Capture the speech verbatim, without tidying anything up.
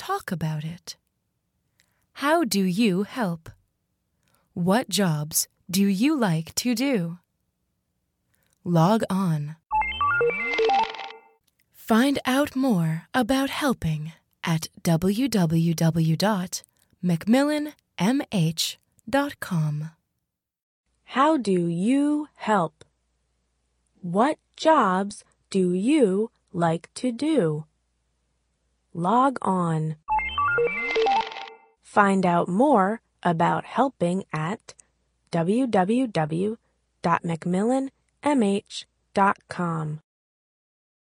talk about it. How do you help? What jobs do you like to do? Log on. Find out more about helping at w w w dot macmillan m h dot com. How do you help? What jobs do you like to do? Log on. Find out more about helping at w w w dot macmillan m h dot com.